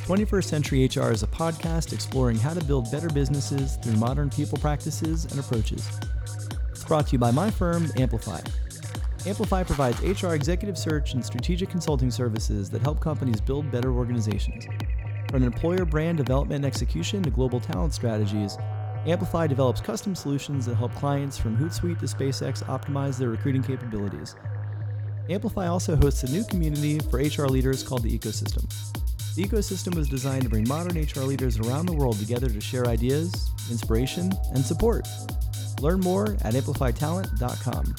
21st Century HR is a podcast exploring how to build better businesses through modern people practices and approaches. It's brought to you by my firm, Amplify. Amplify provides HR executive search and strategic consulting services that help companies build better organizations. From employer brand development and execution to global talent strategies, Amplify develops custom solutions that help clients from Hootsuite to SpaceX optimize their recruiting capabilities. Amplify also hosts a new community for HR leaders called the Ecosystem. The Ecosystem was designed to bring modern HR leaders around the world together to share ideas, inspiration, and support. Learn more at amplifytalent.com.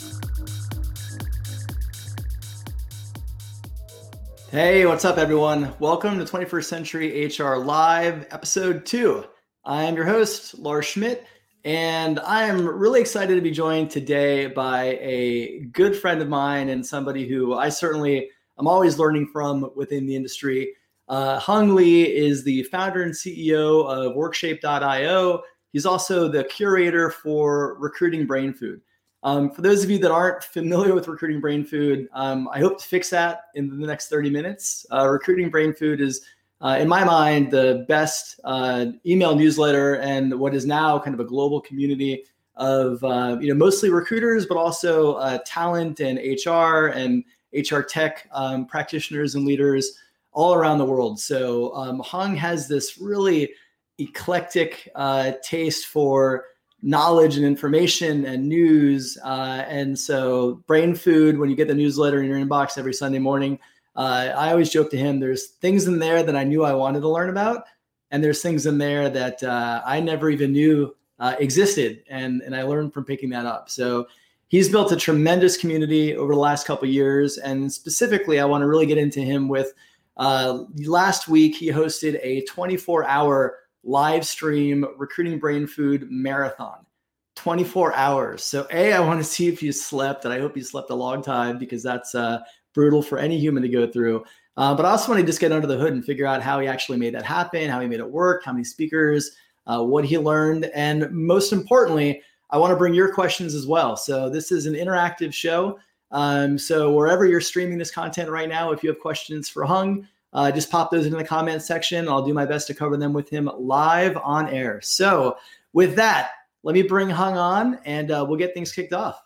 Hey, what's up, everyone? Welcome to 21st Century HR Live, Episode 2. I am your host, Lars Schmidt, and I am really excited to be joined today by a good friend of mine and somebody who I'm always learning from within the industry. Hung Lee is the founder and CEO of Workshape.io. He's also the curator for Recruiting Brain Food. For those of you that aren't familiar with Recruiting Brain Food, I hope to fix that in the next 30 minutes. Recruiting Brain Food is, in my mind, the best email newsletter and what is now kind of a global community of mostly recruiters, but also talent and HR tech practitioners and leaders all around the world. So Hung has this really eclectic taste for knowledge and information and news. And so Brain Food, when you get the newsletter in your inbox every Sunday morning, I always joke to him, there's things in there that I knew I wanted to learn about. And there's things in there that I never even knew existed. And I learned from picking that up. So he's built a tremendous community over the last couple of years. And specifically, I want to really get into him with last week, he hosted a 24-hour live stream Recruiting Brain Food marathon, 24 hours. So I want to see if you slept, and I hope you slept a long time because that's brutal for any human to go through. But I also want to just get under the hood and figure out how he actually made that happen, how he made it work, how many speakers, what he learned. And most importantly, I want to bring your questions as well. So this is an interactive show. So wherever you're streaming this content right now, if you have questions for Hung, just pop those into the comments section. I'll do my best to cover them with him live on air. So with that, let me bring Hung on and we'll get things kicked off.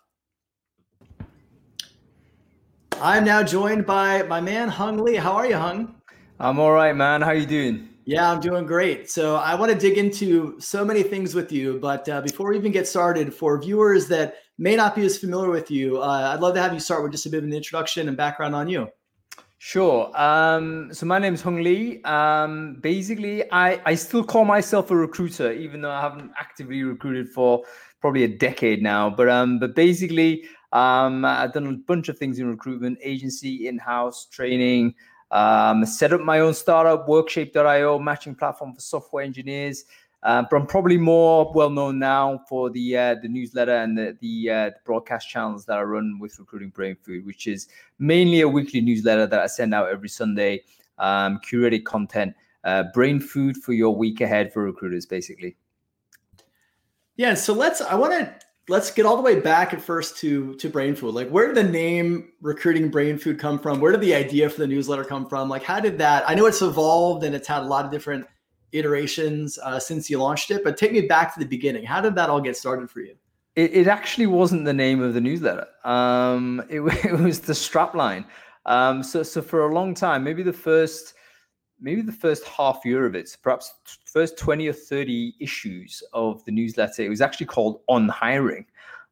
I'm now joined by my man, Hung Lee. How are you, Hung? I'm all right, man. How you doing? Yeah, I'm doing great. So I want to dig into so many things with you, but before we even get started, for viewers that may not be as familiar with you, I'd love to have you start with just a bit of an introduction and background on you. Sure. So my name is Hung Lee. Basically, I still call myself a recruiter, even though I haven't actively recruited for probably a decade now. But basically, I've done a bunch of things in recruitment, agency, in-house training, set up my own startup, Workshape.io, matching platform for software engineers. But I'm probably more well-known now for the newsletter and the broadcast channels that I run with Recruiting Brain Food, which is mainly a weekly newsletter that I send out every Sunday, curated content, brain food for your week ahead for recruiters, basically. Yeah, so let's get all the way back at first to Brain Food. Like, where did the name Recruiting Brain Food come from? Where did the idea for the newsletter come from? Like, how did that? I know it's evolved and it's had a lot of different iterations since you launched it, but take me back to the beginning. How did that all get started for you? It actually wasn't the name of the newsletter. It was the strapline. So for a long time, maybe the first half year of it, so perhaps first 20 or 30 issues of the newsletter, it was actually called On Hiring.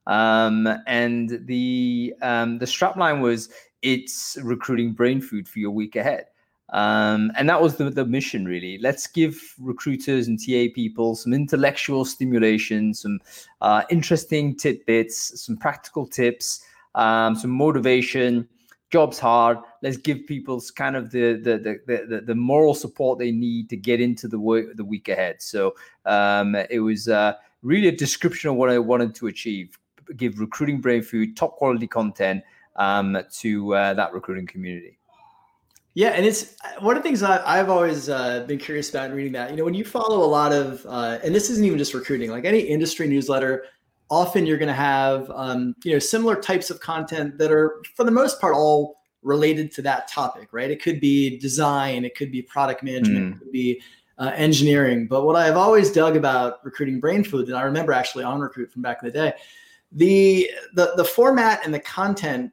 And the strapline was, it's recruiting brain food for your week ahead. And that was the mission, really. Let's give recruiters and TA people some intellectual stimulation, some interesting tidbits, some practical tips, some motivation. Job's hard. Let's give people kind of the moral support they need to get into the week ahead. So it was really a description of what I wanted to achieve: give Recruiting Brain Food top quality content to that recruiting community. Yeah, and it's one of the things I've always been curious about in reading that. When you follow a lot of, and this isn't even just recruiting, like any industry newsletter, often you're going to have, similar types of content that are, for the most part, all related to that topic, right? It could be design, it could be product management, it could be engineering. But what I've always dug about Recruiting Brain Food, and I remember actually on Recruit from back in the day, the format and the content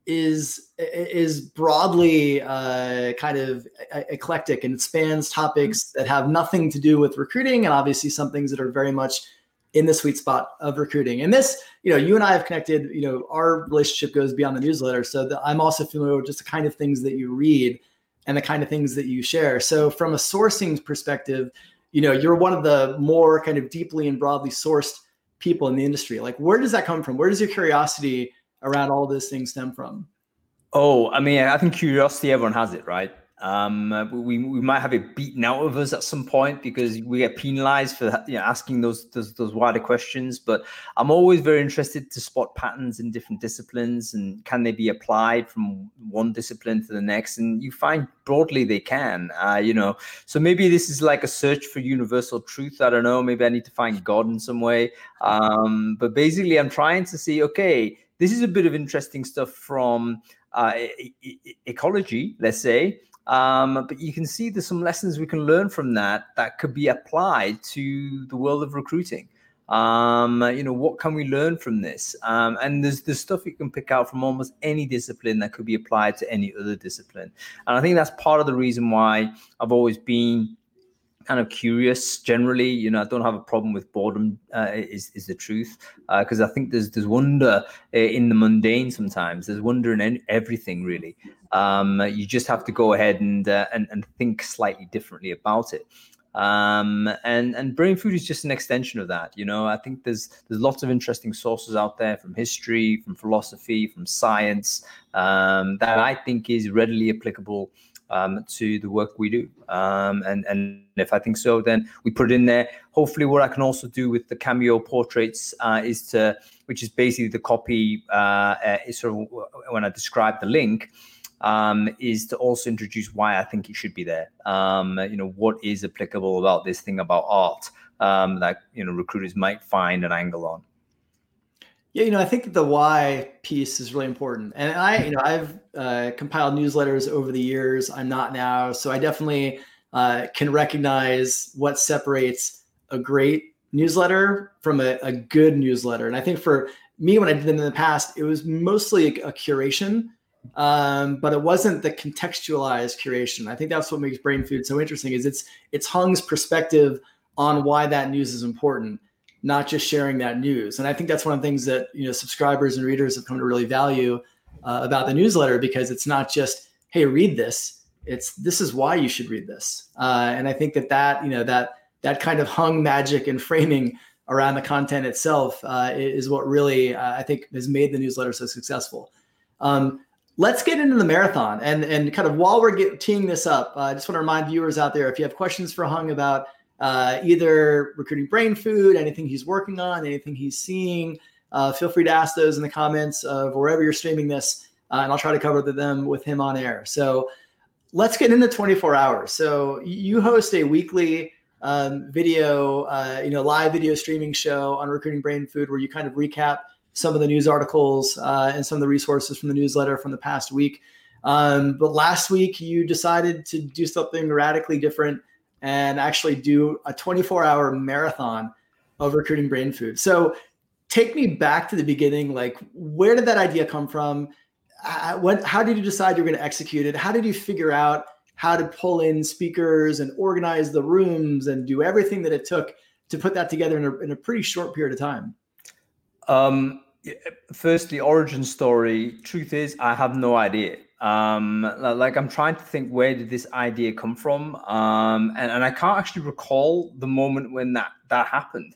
is broadly kind of eclectic, and it spans topics that have nothing to do with recruiting, and obviously some things that are very much in the sweet spot of recruiting. And this, you and I have connected, our relationship goes beyond the newsletter. So I'm also familiar with just the kind of things that you read and the kind of things that you share. So from a sourcing perspective, you're one of the more kind of deeply and broadly sourced people in the industry. Like, where does that come from? Where does your curiosity around all those things stem from? Oh, I mean, I think curiosity, everyone has it, right? We might have it beaten out of us at some point because we get penalized for asking those wider questions. But I'm always very interested to spot patterns in different disciplines, and can they be applied from one discipline to the next? And you find broadly they can, So maybe this is like a search for universal truth. I don't know. Maybe I need to find God in some way. But basically, I'm trying to see, okay, this is a bit of interesting stuff from ecology, let's say. But you can see there's some lessons we can learn from that could be applied to the world of recruiting. What can we learn from this? And there's stuff you can pick out from almost any discipline that could be applied to any other discipline. And I think that's part of the reason why I've always been kind of curious generally. I don't have a problem with boredom, is the truth, because I think there's wonder in the mundane sometimes. There's wonder in everything, really. You just have to go ahead and think slightly differently about it. And Brain Food is just an extension of that. I think there's lots of interesting sources out there from history, from philosophy, from science, that I think is readily applicable to the work we do. And if I think so, then we put it in there. Hopefully what I can also do with the Cameo portraits which is basically the copy, is sort of when I describe the link, is to also introduce why I think it should be there. What is applicable about this thing about art, that, recruiters might find an angle on. Yeah, I think that the why piece is really important. And I've compiled newsletters over the years. I'm not now. So I definitely can recognize what separates a great newsletter from a good newsletter. And I think for me, when I did them in the past, it was mostly a curation, but it wasn't the contextualized curation. I think that's what makes Brain Food so interesting, is it's Hung's perspective on why that news is important, not just sharing that news. And I think that's one of the things that, subscribers and readers have come to really value about the newsletter, because it's not just, hey, read this. This is why you should read this. And I think that kind of Hung magic and framing around the content itself is what really, I think, has made the newsletter so successful. Let's get into the marathon. And kind of while we're teeing this up, I just want to remind viewers out there, if you have questions for Hung about either Recruiting Brain Food, anything he's working on, anything he's seeing, feel free to ask those in the comments of wherever you're streaming this, and I'll try to cover them with him on air. So let's get into 24 hours. So you host a weekly video, live video streaming show on Recruiting Brain Food, where you kind of recap some of the news articles and some of the resources from the newsletter from the past week. But last week you decided to do something radically different and actually do a 24-hour marathon of Recruiting Brain Food. So take me back to the beginning. Like, where did that idea come from? How did you decide you were going to execute it? How did you figure out how to pull in speakers and organize the rooms and do everything that it took to put that together in a pretty short period of time? First, the origin story. Truth is, I have no idea. I'm trying to think, where did this idea come from? And I can't actually recall the moment when that happened.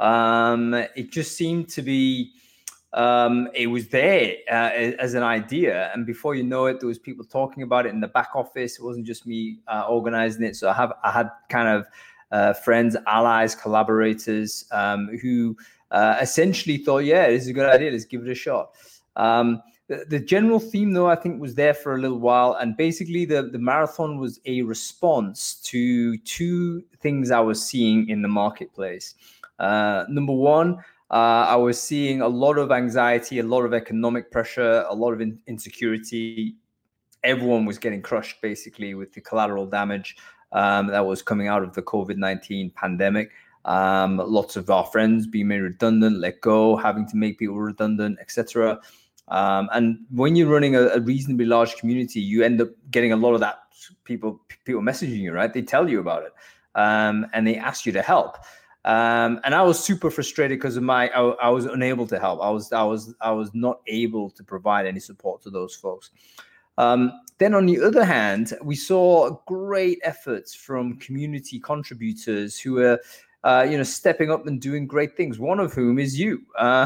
It just seemed to be, it was there as an idea. And before you know it, there was people talking about it in the back office. It wasn't just me organizing it. So I had kind of friends, allies, collaborators who essentially thought, yeah, this is a good idea. Let's give it a shot. The general theme, though, I think was there for a little while. And basically, the marathon was a response to two things I was seeing in the marketplace. Number one, I was seeing a lot of anxiety, a lot of economic pressure, a lot of insecurity everyone was getting crushed basically with the collateral damage that was coming out of the COVID-19 pandemic. Lots of our friends being made redundant, let go, having to make people redundant, etc. And when you're running a reasonably large community, you end up getting a lot of that people messaging you, right? They tell you about it, and they ask you to help. And I was super frustrated because of I was unable to help. I was not able to provide any support to those folks. Then on the other hand, we saw great efforts from community contributors who were, stepping up and doing great things. One of whom is you,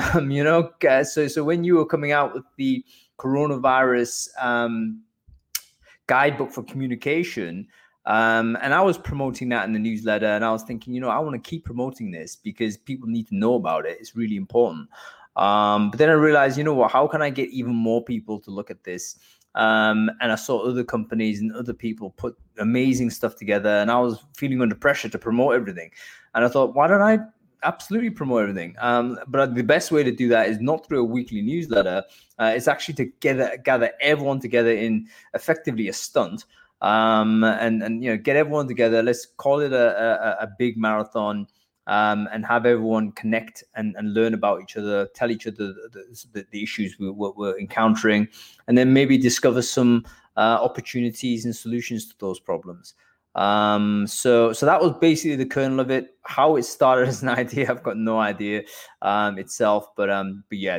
So when you were coming out with the coronavirus guidebook for communication, and I was promoting that in the newsletter, and I was thinking, I want to keep promoting this because people need to know about it. It's really important. But then I realized, how can I get even more people to look at this? And I saw other companies and other people put amazing stuff together, and I was feeling under pressure to promote everything. And I thought, why don't I absolutely promote everything? But the best way to do that is not through a weekly newsletter. It's actually to gather everyone together in effectively a stunt, and get everyone together. Let's call it a big marathon. And have everyone connect and learn about each other, tell each other the issues we're encountering, and then maybe discover some opportunities and solutions to those problems. So that was basically the kernel of it. How it started as an idea, I've got no idea itself, but yeah,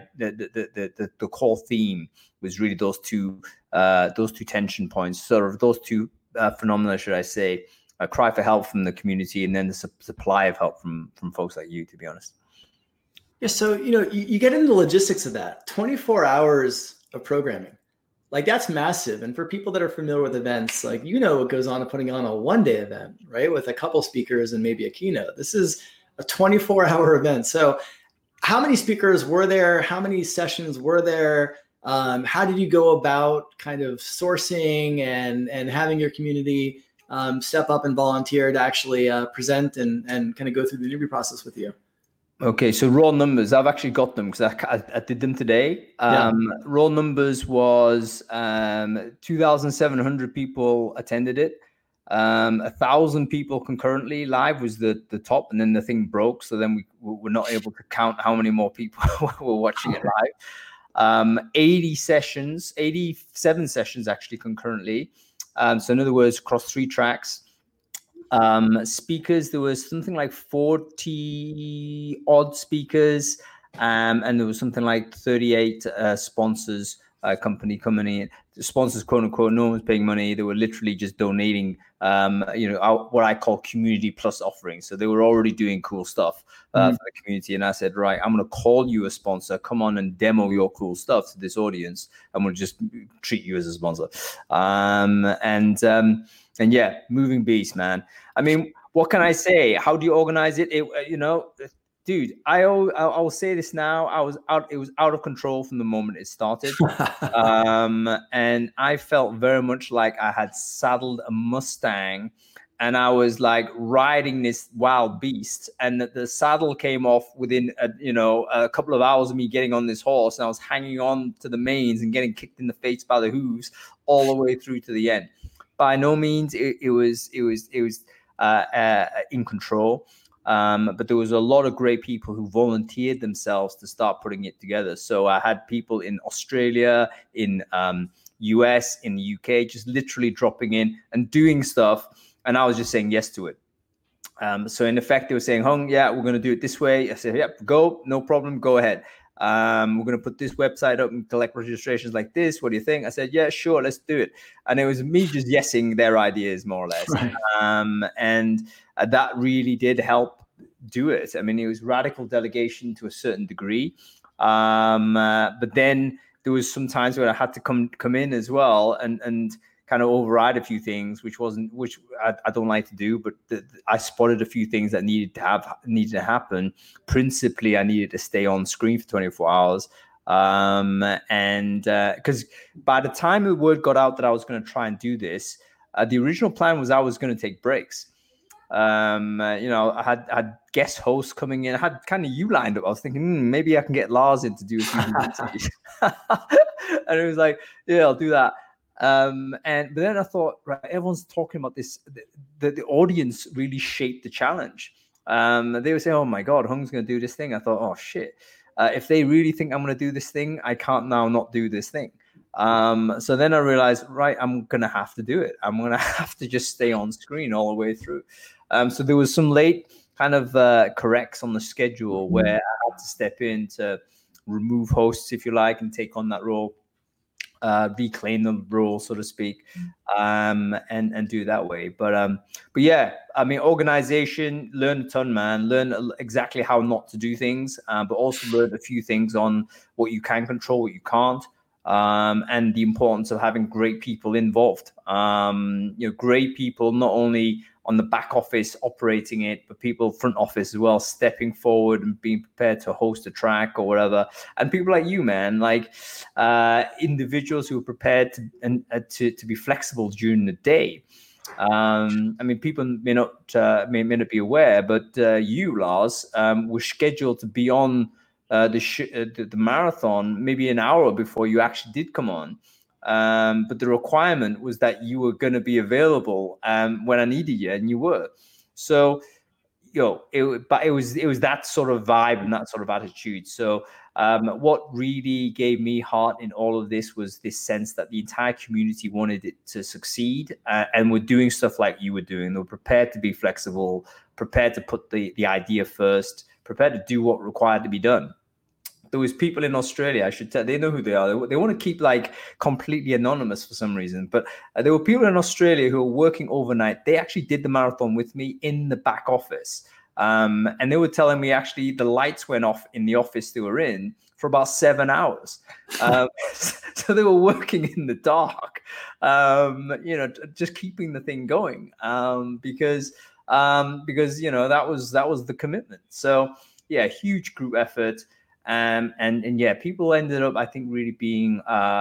the core theme was really those two tension points, sort of those two phenomena, should I say. A cry for help from the community, and then the supply of help from folks like you, to be honest. Yeah, so you get into the logistics of that. 24 hours of programming, like that's massive. And for people that are familiar with events, like what goes on to putting on a one-day event, right, with a couple speakers and maybe a keynote. This is a 24-hour event. So how many speakers were there? How many sessions were there? How did you go about kind of sourcing and having your community step up and volunteer to actually present and kind of go through the interview process with you? Okay, so raw numbers, I've actually got them because I did them today. Raw numbers was 2,700 people attended it. 1,000 people concurrently live was the top, and then the thing broke. So then we were not able to count how many more people were watching it live. 87 sessions actually concurrently. So in other words, across 3 tracks. Speakers, there was something like 40 odd speakers, and there was something like 38 sponsors, company coming in. The sponsors, quote unquote, no one was paying money. They were literally just donating, what I call community plus offerings. So they were already doing cool stuff for the community. And I said, right, I'm going to call you a sponsor. Come on and demo your cool stuff to this audience, and we'll just treat you as a sponsor. And yeah, moving beast, man. I mean, what can I say? How do you organize it? Dude, I will say this now. It was out of control from the moment it started. And I felt very much like I had saddled a Mustang and I was like riding this wild beast, and the saddle came off within a couple of hours of me getting on this horse, and I was hanging on to the manes and getting kicked in the face by the hooves all the way through to the end. By no means it was in control. But there was a lot of great people who volunteered themselves to start putting it together. So I had people in Australia, in US, in the UK, just literally dropping in and doing stuff. And I was just saying yes to it. So in effect, they were saying, Hung, yeah, we're going to do it this way. I said, yep, go, no problem, go ahead. We're going to put this website up and collect registrations like this. What do you think? I said, yeah, sure, let's do it. And it was me just yesing their ideas more or less. Right. And that really did help do it. I mean, it was radical delegation to a certain degree. But then there was some times where I had to come in as well and kind of override a few things, which I don't like to do, but I spotted a few things that needed to happen. Principally, I needed to stay on screen for 24 hours. And because by the time the word got out that I was going to try and do this, the original plan was I was going to take breaks. I had guest hosts coming in. I had kind of you lined up. I was thinking, maybe I can get Lars in to do a few things. And it was like, yeah, I'll do that. But then I thought, right, everyone's talking about this. The audience really shaped the challenge. They would say, "Oh my God, Hung's going to do this thing." I thought, "Oh shit! If they really think I'm going to do this thing, I can't now not do this thing." So then I realized, right, I'm going to have to do it. I'm going to have to just stay on screen all the way through. So there was some late kind of corrects on the schedule where I had to step in to remove hosts, if you like, and take on that role. Reclaim the role, so to speak, and do it that way. But yeah, I mean, organization, learn a ton, man. Learn exactly how not to do things, but also learn a few things on what you can control, what you can't, and the importance of having great people involved. Great people not only on the back office operating it, but people front office as well, stepping forward and being prepared to host a track or whatever. And people like you, man, like individuals who are prepared to be flexible during the day. I mean, people may not be aware, but you, Lars, were scheduled to be on the marathon maybe an hour before you actually did come on. But the requirement was that you were going to be available when I needed you, and you were. So, it was that sort of vibe and that sort of attitude. So, what really gave me heart in all of this was this sense that the entire community wanted it to succeed, and were doing stuff like you were doing. They were prepared to be flexible, prepared to put the idea first, prepared to do what required to be done. There was people in Australia, I should tell, they know who they are. They want to keep like completely anonymous for some reason. But there were people in Australia who were working overnight. They actually did the marathon with me in the back office. And they were telling me actually the lights went off in the office they were in for about 7 hours. So they were working in the dark, just keeping the thing going because that was the commitment. So yeah, huge group effort. And yeah, people ended up, I think, really being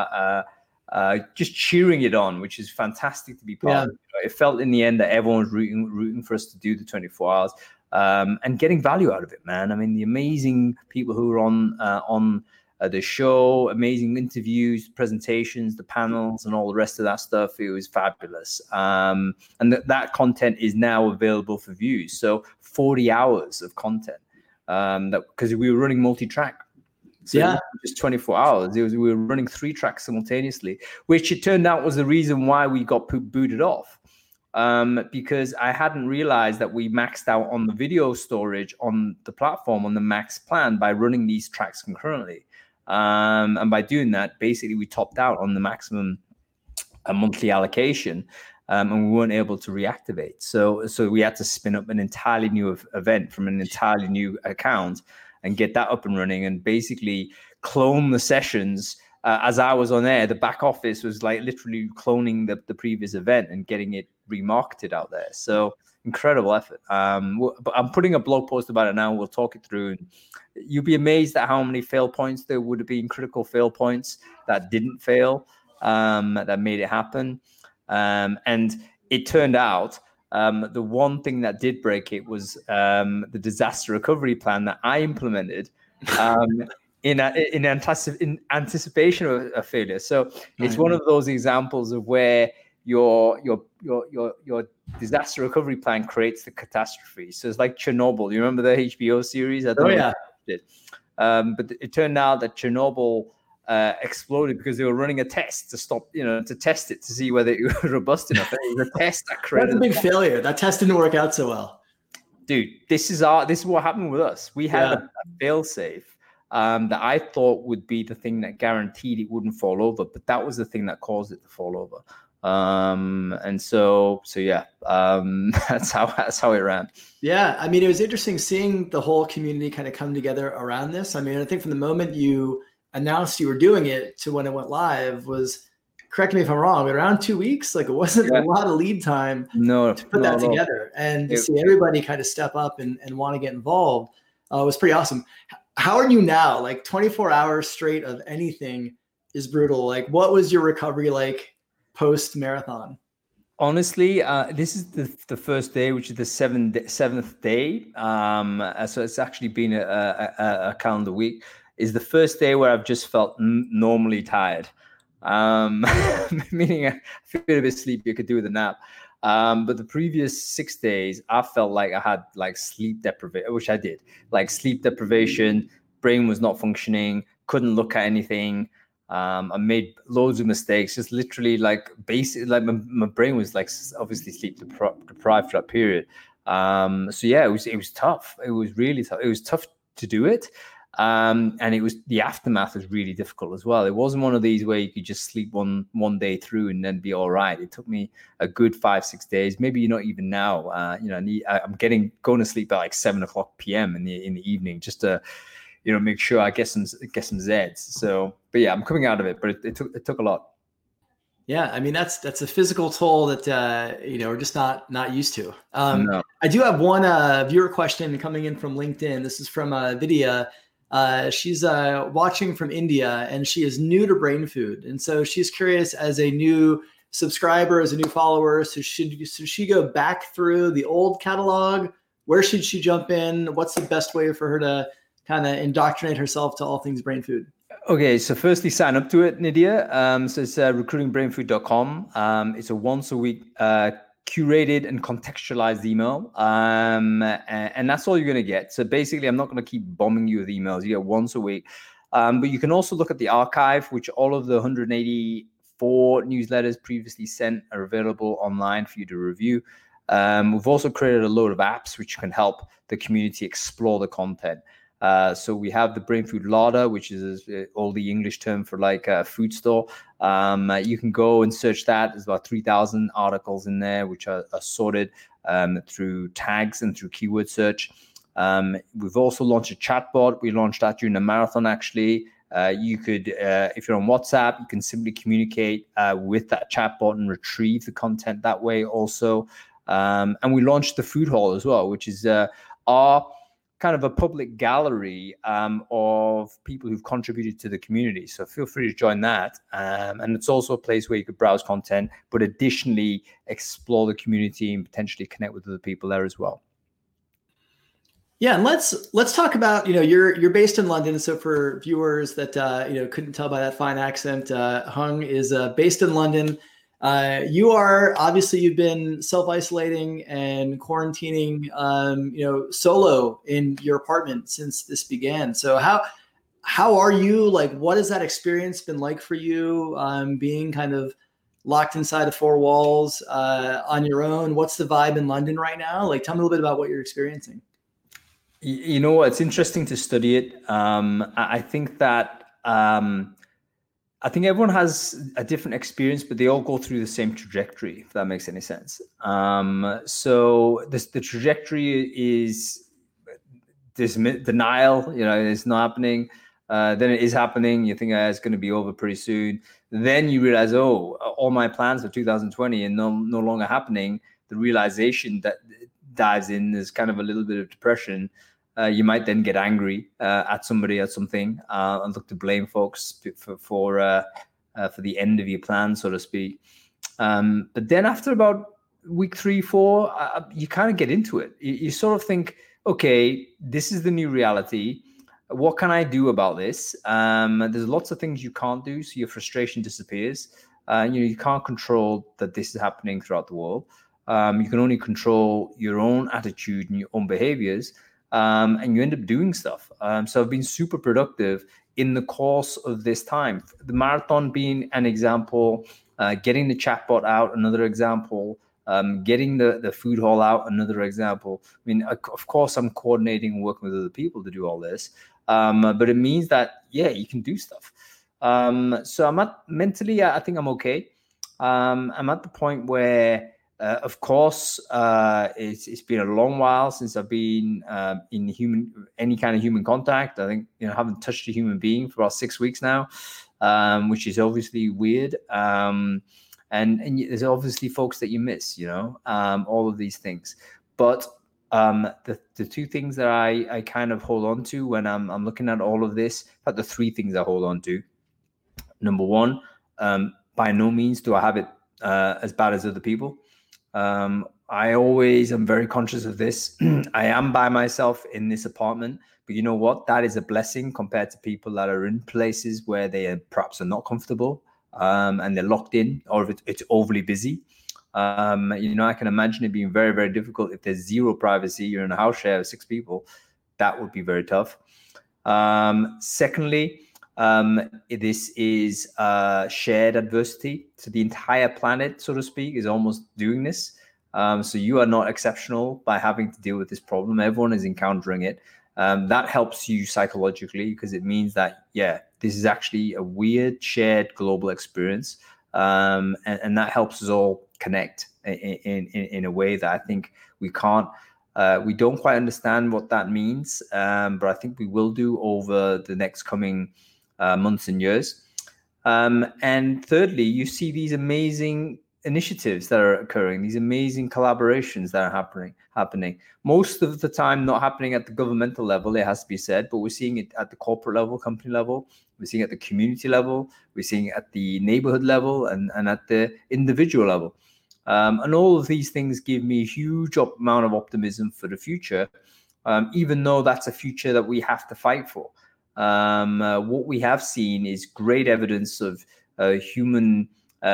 just cheering it on, which is fantastic to be part of. It felt in the end that everyone was rooting for us to do the 24 hours and getting value out of it, man. I mean, the amazing people who were on the show, amazing interviews, presentations, the panels, and all the rest of that stuff. It was fabulous. And that content is now available for views. So 40 hours of content. Because we were running multi-track, so it wasn't just 24 hours. We were running 3 tracks simultaneously, which it turned out was the reason why we got booted off. Because I hadn't realized that we maxed out on the video storage on the platform on the max plan by running these tracks concurrently, and by doing that, basically we topped out on the maximum monthly allocation. And we weren't able to reactivate. So we had to spin up an entirely new event from an entirely new account and get that up and running and basically clone the sessions. As I was on air, the back office was like literally cloning the previous event and getting it remarketed out there. So incredible effort. But I'm putting a blog post about it now. We'll talk it through. And you'll be amazed at how many fail points there would have been, critical fail points that didn't fail, that made it happen. And it turned out the one thing that did break it was the disaster recovery plan that I implemented in anticipation of a failure. So it's one of those examples of where your disaster recovery plan creates the catastrophe. So it's like Chernobyl. You remember the HBO series? But it turned out that Chernobyl exploded because they were running a test to test it to see whether it was robust enough. It was a test that created. That's a big failure. That test didn't work out so well. Dude, this is what happened with us. We had a fail safe that I thought would be the thing that guaranteed it wouldn't fall over, but that was the thing that caused it to fall over. And so yeah, that's how it ran. Yeah, I mean, it was interesting seeing the whole community kind of come together around this. I mean, I think from the moment you announced you were doing it to when it went live was, correct me if I'm wrong, but around 2 weeks. Like, it wasn't a lot of lead time to put that together, and to see everybody kind of step up and want to get involved was pretty awesome. How are you now? Like, 24 hours straight of anything is brutal. Like, what was your recovery like post marathon? Honestly, this is the first day, which is the seventh day. So it's actually been a calendar week. Is the first day where I've just felt normally tired. meaning I feel a bit sleepy. I could do with a nap. But the previous 6 days, I felt like I had like sleep deprivation, which I did. Like sleep deprivation, brain was not functioning, couldn't look at anything. I made loads of mistakes, just literally like basic, like my brain was like obviously sleep deprived for that period. So yeah, it was tough. It was really tough. It was tough to do it. And it was the aftermath was really difficult as well. It wasn't one of these where you could just sleep one day through and then be all right. It took me a good 5-6 days, maybe not even now. I'm going to sleep at like 7:00 p.m. in the evening just to, make sure I get some Zeds. So, but yeah, I'm coming out of it, but it took a lot. Yeah, I mean that's a physical toll that we're just not used to. No. I do have one viewer question coming in from LinkedIn. This is from Vidya. She's watching from India, and she is new to Brain Food, and so she's curious as a new subscriber, as a new follower. So should she go back through the old catalog? Where should she jump in? What's the best way for her to kind of indoctrinate herself to all things Brain Food? Okay, so firstly, sign up to it, Nydia. So it's recruitingbrainfood.com. It's a once a week curated and contextualized email. And that's all you're going to get. So basically, I'm not going to keep bombing you with emails. You get once a week. But you can also look at the archive, which all of the 184 newsletters previously sent are available online for you to review. We've also created a load of apps which can help the community explore the content. So we have the Brain Food Larder, which is all the English term for like a food store. You can go and search that. There's about 3,000 articles in there, which are sorted through tags and through keyword search. We've also launched a chatbot. We launched that during the marathon, actually. You could, if you're on WhatsApp, you can simply communicate with that chatbot and retrieve the content that way also. And we launched the Food Hall as well, which is our kind of a public gallery of people who've contributed to the community. So feel free to join that. And it's also a place where you could browse content, but additionally explore the community and potentially connect with other people there as well. Yeah, and let's talk about, you're based in London. So for viewers that couldn't tell by that fine accent, Hung is based in London. You've been self-isolating and quarantining, solo in your apartment since this began. So how are you? Like, what has that experience been like for you? Being kind of locked inside of four walls on your own. What's the vibe in London right now? Like, tell me a little bit about what you're experiencing. You know what? It's interesting to study it. I think that. I think everyone has a different experience, but they all go through the same trajectory, if that makes any sense. So the trajectory is this denial, it's not happening. Then it is happening. You think it's going to be over pretty soon. Then you realize, all my plans for 2020 are no longer happening. The realization that dives in, there's kind of a little bit of depression. You might then get angry at somebody or something and look to blame folks for the end of your plan, so to speak. But then after about week 3-4, you kind of get into it. You sort of think, okay, this is the new reality. What can I do about this? There's lots of things you can't do, so your frustration disappears. You can't control that this is happening throughout the world. You can only control your own attitude and your own behaviors. And you end up doing stuff. So I've been super productive in the course of this time. The marathon being an example, getting the chatbot out, another example, getting the food hall out, another example. I mean, of course, I'm coordinating and working with other people to do all this. But it means that, you can do stuff. So mentally, I think I'm okay. I'm at the point where, of course, it's been a long while since I've been in any kind of human contact. I think, I haven't touched a human being for about 6 weeks now, which is obviously weird. And there's obviously folks that you miss, all of these things. But the two things that I kind of hold on to when I'm looking at all of this, in fact, the three things I hold on to. Number one, by no means do I have it as bad as other people. I always am very conscious of this. I am by myself in this apartment, but you know what? That is a blessing compared to people that are in places where they perhaps are not comfortable. and they're locked in, or if it's overly busy. I can imagine it being very, very difficult if there's zero privacy. You're in a house share of 6 people. That would be very tough. Secondly, this is shared adversity. So the entire planet, so to speak, is almost doing this. So you are not exceptional by having to deal with this problem. Everyone is encountering it. That helps you psychologically because it means that, this is actually a weird shared global experience. And that helps us all connect in a way that I think we don't quite understand what that means, but I think we will do over the next coming months and years. And thirdly, you see these amazing initiatives that are occurring, these amazing collaborations that are happening. Most of the time not happening at the governmental level, it has to be said, but we're seeing it at the corporate level, company level. We're seeing it at the community level. We're seeing it at the neighborhood level and at the individual level. And all of these things give me a huge amount of optimism for the future, even though that's a future that we have to fight for. What we have seen is great evidence of human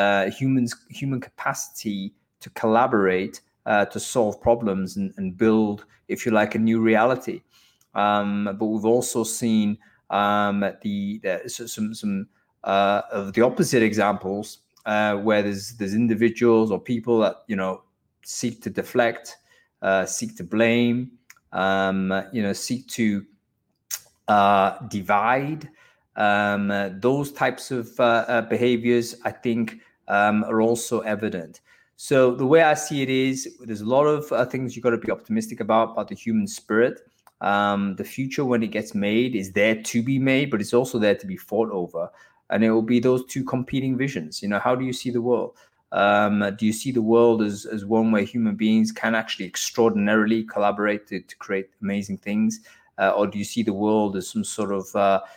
capacity to collaborate, to solve problems and build, if you like, a new reality. But we've also seen some of the opposite examples where there's individuals or people that seek to deflect, seek to blame, seek to divide. Those types of behaviors, I think, are also evident. So the way I see it is, there's a lot of things you've got to be optimistic about the human spirit. The future, when it gets made, is there to be made, but it's also there to be fought over. And it will be those two competing visions. How do you see the world? Do you see the world as one where human beings can actually extraordinarily collaborate to create amazing things? Or do you see the world as some sort of,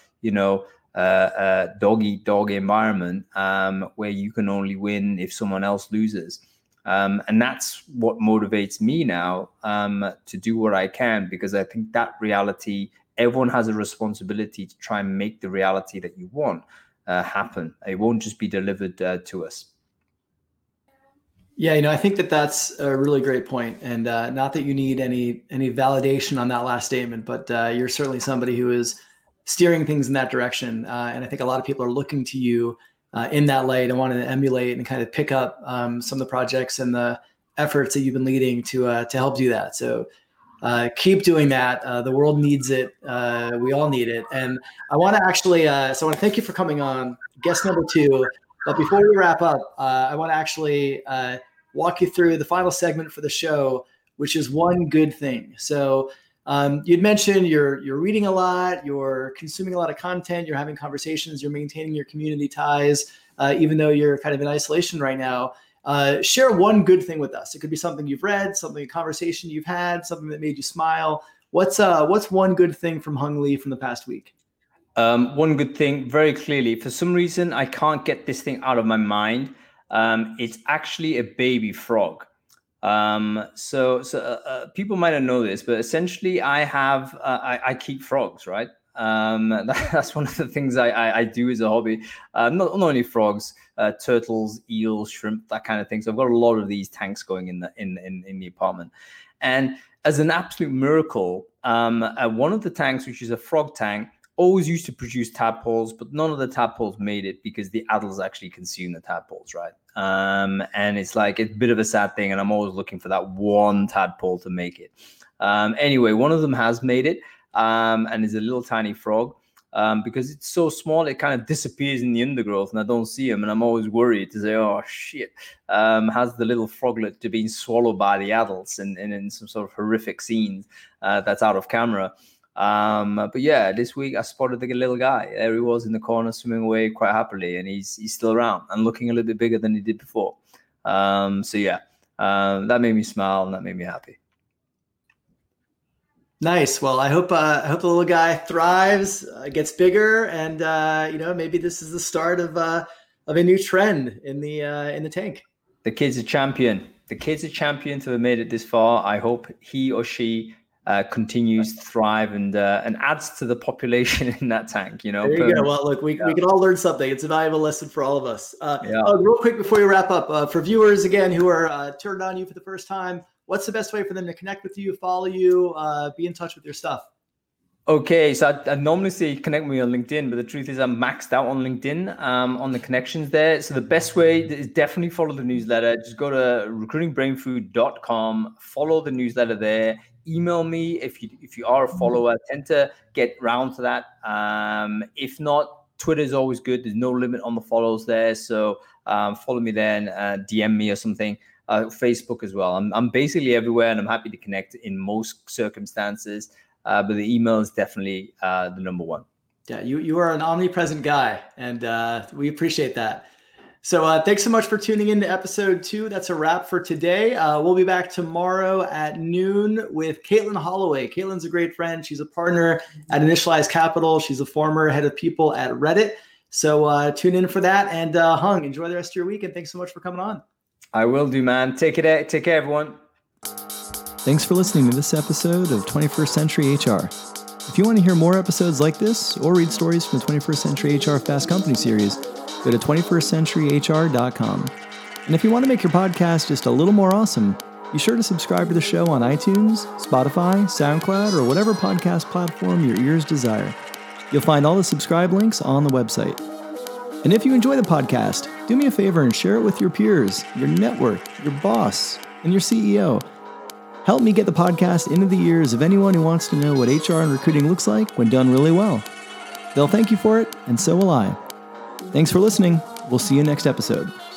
dog-eat-dog environment where you can only win if someone else loses? And that's what motivates me now to do what I can, because I think that reality, everyone has a responsibility to try and make the reality that you want happen. It won't just be delivered to us. Yeah, I think that's a really great point. And not that you need any validation on that last statement, but you're certainly somebody who is steering things in that direction. And I think a lot of people are looking to you in that light and wanting to emulate and kind of pick up some of the projects and the efforts that you've been leading to help do that. So keep doing that. The world needs it. We all need it. And I want to actually, so I want to thank you for coming on, guest number 2. But before we wrap up, I want to actually walk you through the final segment for the show, which is one good thing. So you'd mentioned you're reading a lot, you're consuming a lot of content, you're having conversations, you're maintaining your community ties, even though you're kind of in isolation right now. Share one good thing with us. It could be something you've read, a conversation you've had, something that made you smile. What's one good thing from Hung Lee from the past week? One good thing, very clearly, for some reason, I can't get this thing out of my mind. It's actually a baby frog. So people might not know this, but essentially I keep frogs, right? That's one of the things I do as a hobby. Not only frogs, turtles, eels, shrimp, that kind of thing. So I've got a lot of these tanks going in the apartment. And as an absolute miracle, one of the tanks, which is a frog tank, always used to produce tadpoles, but none of the tadpoles made it because the adults actually consume the tadpoles, right? And it's like a bit of a sad thing, and I'm always looking for that one tadpole to make it. Anyway, one of them has made it, and is a little tiny frog. Because it's so small, it kind of disappears in the undergrowth, and I don't see him, and I'm always worried to say, oh shit, has the little froglet to being swallowed by the adults in some sort of horrific scenes that's out of camera. But yeah, this week I spotted the little guy. There he was in the corner, swimming away quite happily, and he's still around and looking a little bit bigger than he did before. So yeah, that made me smile and that made me happy. Nice. Well, I hope the little guy thrives, gets bigger, and maybe this is the start of a new trend in the tank. The kid's a champion. The kid's a champion to have made it this far. I hope he or she continues to thrive and adds to the population in that tank. You know, there you go. Well, look, we can all learn something. It's a valuable lesson for all of us. Real quick before we wrap up, for viewers again who are turned on you for the first time, what's the best way for them to connect with you, follow you, be in touch with your stuff? Okay, so I normally say connect with me on LinkedIn, but the truth is I'm maxed out on LinkedIn on the connections there. So the best way is definitely follow the newsletter. Just go to recruitingbrainfood.com, follow the newsletter there. Email me if you are a follower. I tend to get round to that. If not, Twitter is always good. There's no limit on the follows there. So follow me there and DM me or something. Facebook as well. I'm basically everywhere and I'm happy to connect in most circumstances. But the email is definitely the number one. Yeah, you are an omnipresent guy, and we appreciate that. So thanks so much for tuning in to episode 2. That's a wrap for today. We'll be back tomorrow at noon with Caitlin Holloway. Caitlin's a great friend. She's a partner at Initialize Capital. She's a former head of people at Reddit. So tune in for that. And Hung, enjoy the rest of your week, and thanks so much for coming on. I will do, man. Take care, everyone. Thanks for listening to this episode of 21st Century HR. If you want to hear more episodes like this or read stories from the 21st Century HR Fast Company series, go to 21stcenturyhr.com. And if you want to make your podcast just a little more awesome, be sure to subscribe to the show on iTunes, Spotify, SoundCloud, or whatever podcast platform your ears desire. You'll find all the subscribe links on the website. And if you enjoy the podcast, do me a favor and share it with your peers, your network, your boss, and your CEO. Help me get the podcast into the ears of anyone who wants to know what HR and recruiting looks like when done really well. They'll thank you for it, and so will I. Thanks for listening. We'll see you next episode.